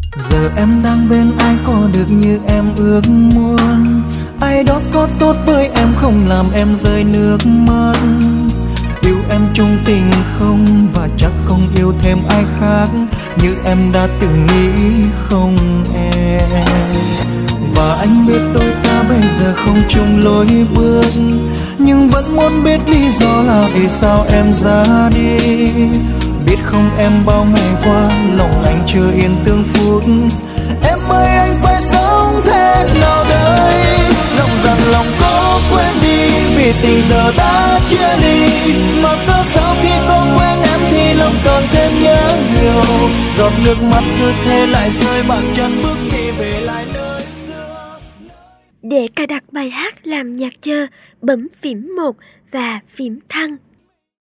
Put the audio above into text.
Giờ em đang bên ai có được như em ước muốn, ai đó có tốt với em không làm em rơi nước mắt. Yêu em chung tình không và chắc không yêu thêm ai khác như em đã từng nghĩ không em. Và anh biết đôi ta bây giờ không chung lối bước, nhưng vẫn muốn biết lý do là vì sao em ra đi. Biết không em bao ngày qua lòng anh chưa yên tương phút. Em ơi anh phải sống thế nào đây? Lòng rằng lòng có quên đi vì tình giờ đã chia ly. Mà cớ sao khi có quên em thì lòng càng thêm nhớ nhiều. Giọt nước mắt cứ thế lại rơi bàn chân bước đi về lại nơi xưa. Để cài đặt bài hát làm nhạc chờ, bấm phím 1 và phím thăng.